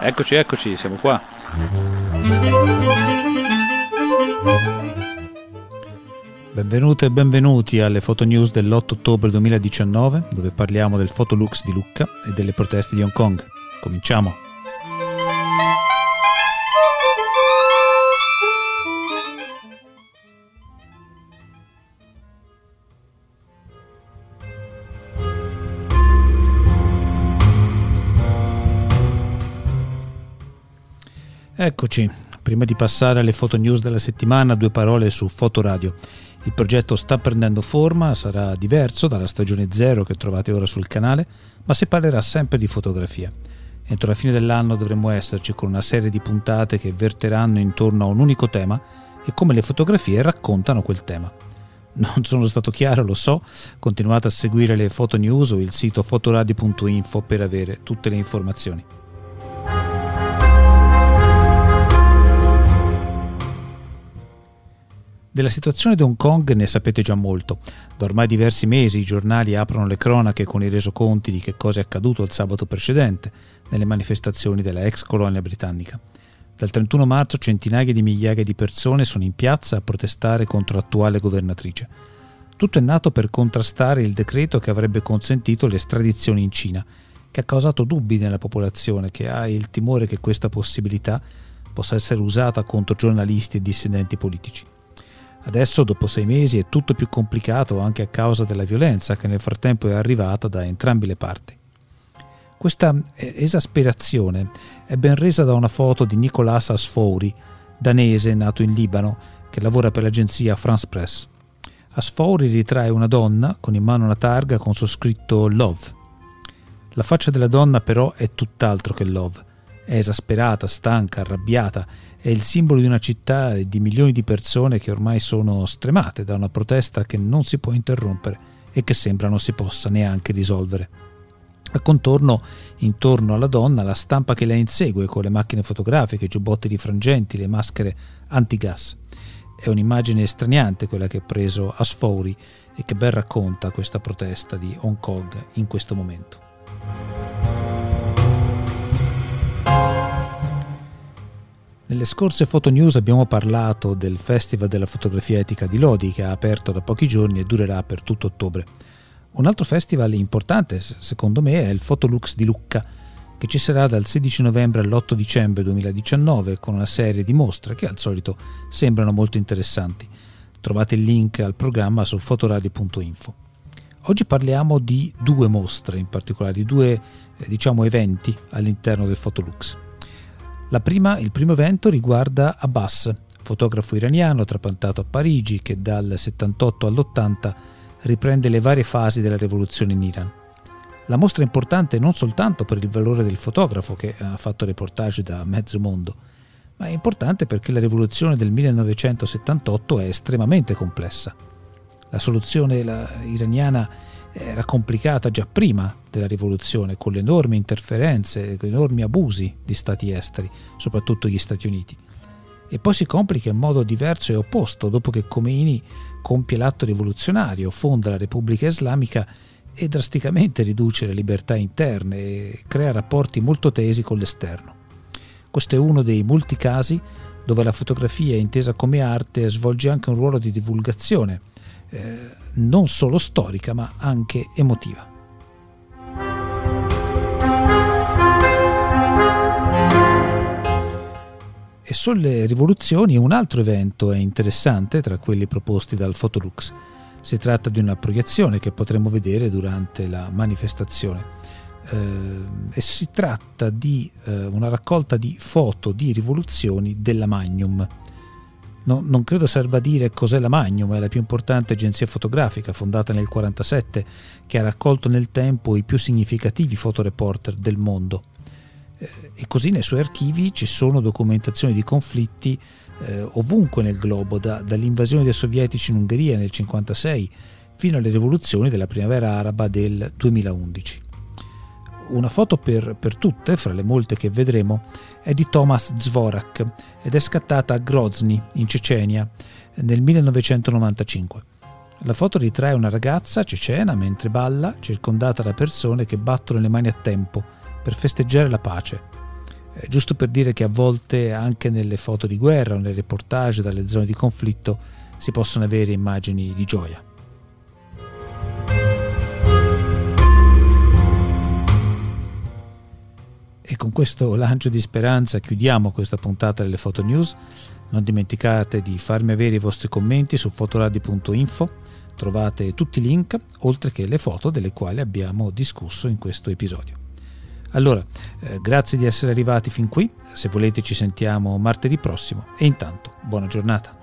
Eccoci, siamo qua. Benvenute e benvenuti alle Foto News dell'8 ottobre 2019, dove parliamo del Photolux di Lucca e delle proteste di Hong Kong. Cominciamo! Eccoci, prima di passare alle Foto News della settimana, due parole su Fotoradio. Il progetto sta prendendo forma, sarà diverso dalla stagione 0 che trovate ora sul canale, ma si parlerà sempre di fotografia. Entro la fine dell'anno dovremmo esserci con una serie di puntate che verteranno intorno a un unico tema e come le fotografie raccontano quel tema. Non sono stato chiaro, lo so, continuate a seguire le Foto News o il sito fotoradio.info per avere tutte le informazioni. Della situazione di Hong Kong ne sapete già molto. Da ormai diversi mesi i giornali aprono le cronache con i resoconti di che cosa è accaduto il sabato precedente nelle manifestazioni della ex colonia britannica. Dal 31 marzo centinaia di migliaia di persone sono in piazza a protestare contro l'attuale governatrice. Tutto è nato per contrastare il decreto che avrebbe consentito l'estradizione in Cina, che ha causato dubbi nella popolazione, che ha il timore che questa possibilità possa essere usata contro giornalisti e dissidenti politici. Adesso, dopo 6 mesi, è tutto più complicato anche a causa della violenza che nel frattempo è arrivata da entrambe le parti. Questa esasperazione è ben resa da una foto di Nicolas Asfouri, danese nato in Libano, che lavora per l'agenzia France Press. Asfouri ritrae una donna con in mano una targa con su scritto Love. La faccia della donna però è tutt'altro che Love. È esasperata, stanca, arrabbiata. È il simbolo di una città e di milioni di persone che ormai sono stremate da una protesta che non si può interrompere e che sembra non si possa neanche risolvere. A contorno, intorno alla donna, la stampa che la insegue con le macchine fotografiche, i giubbotti rifrangenti, le maschere antigas. È un'immagine straniante quella che ha preso Asfouri e che ben racconta questa protesta di Hong Kong in questo momento. Nelle scorse Foto News abbiamo parlato del Festival della Fotografia Etica di Lodi, che ha aperto da pochi giorni e durerà per tutto ottobre. Un altro festival importante, secondo me, è il Photolux di Lucca, che ci sarà dal 16 novembre all'8 dicembre 2019 con una serie di mostre che al solito sembrano molto interessanti. Trovate il link al programma su fotoradio.info. Oggi parliamo di 2 mostre, in particolare di 2 eventi all'interno del Photolux. Il primo evento riguarda Abbas, fotografo iraniano trapiantato a Parigi che dal 78 all'80 riprende le varie fasi della rivoluzione in Iran. La mostra è importante non soltanto per il valore del fotografo che ha fatto reportage da mezzo mondo, ma è importante perché la rivoluzione del 1978 è estremamente complessa. La soluzione iraniana era complicata già prima della rivoluzione, con le enormi interferenze, con enormi abusi di stati esteri, soprattutto gli Stati Uniti. E poi si complica in modo diverso e opposto dopo che Khomeini compie l'atto rivoluzionario, fonda la Repubblica Islamica e drasticamente riduce le libertà interne e crea rapporti molto tesi con l'esterno. Questo è uno dei molti casi dove la fotografia, intesa come arte, svolge anche un ruolo di divulgazione, non solo storica ma anche emotiva. E sulle rivoluzioni un altro evento è interessante tra quelli proposti dal Photolux. Si tratta di una proiezione che potremo vedere durante la manifestazione e si tratta di una raccolta di foto di rivoluzioni della Magnum. Non credo serva a dire cos'è la Magnum, è la più importante agenzia fotografica fondata nel 1947 che ha raccolto nel tempo i più significativi fotoreporter del mondo. E così nei suoi archivi ci sono documentazioni di conflitti ovunque nel globo, dall'invasione dei sovietici in Ungheria nel 1956 fino alle rivoluzioni della primavera araba del 2011. Una foto per tutte, fra le molte che vedremo, è di Thomas Dvorak ed è scattata a Grozny, in Cecenia, nel 1995. La foto ritrae una ragazza cecena mentre balla, circondata da persone che battono le mani a tempo per festeggiare la pace. giusto per dire che a volte anche nelle foto di guerra o nei reportage dalle zone di conflitto si possono avere immagini di gioia. E con questo lancio di speranza chiudiamo questa puntata delle Foto News. Non dimenticate di farmi avere i vostri commenti su fotoradio.info, trovate tutti i link, oltre che le foto delle quali abbiamo discusso in questo episodio. Allora, grazie di essere arrivati fin qui, se volete ci sentiamo martedì prossimo e intanto buona giornata.